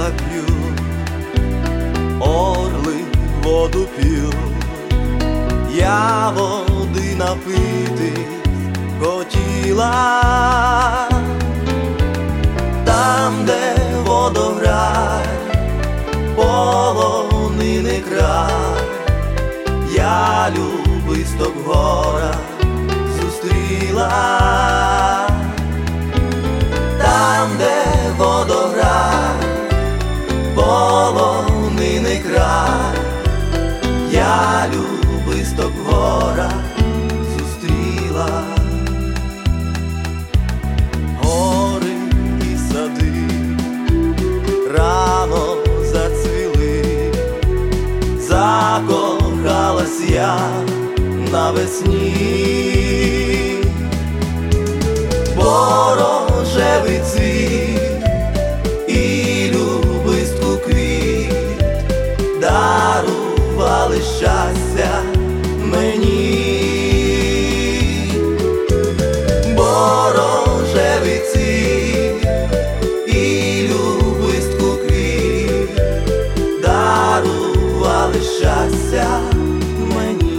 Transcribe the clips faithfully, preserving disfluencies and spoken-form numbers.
п'ють, орли воду п'ють, я води напитись хотіла. Там, де водограй, полонини край, я любисток в горах зустріла. Там, де водограй, полонини край, я любисток в горах зустріла. Гори і сади рано зацвіли, закохалась я навесні. Рожевий цвіт і любистку квіт дарували щастя мені. Бо рожевий цвіт і любистку квіт дарували щастя мені.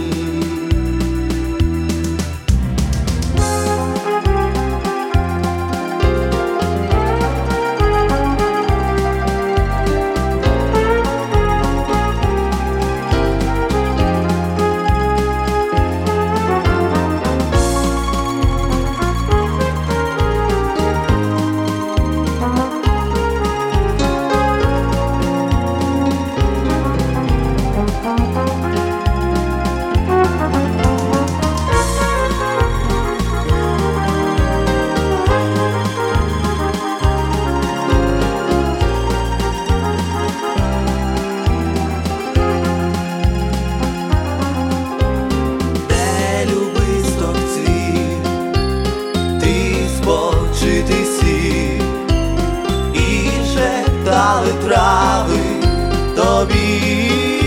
Дали трави тобі.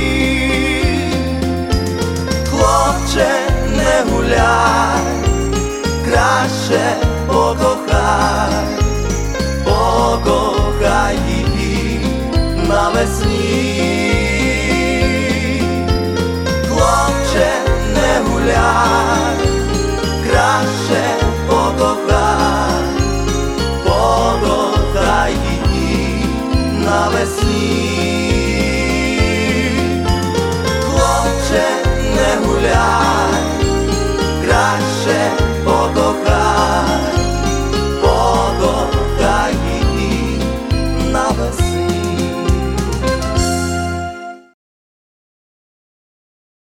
Хлопче, не гуляй, краще покохай, покохай її навесні. Хлопче, не гуляй, краще покохай, покохай її навесні.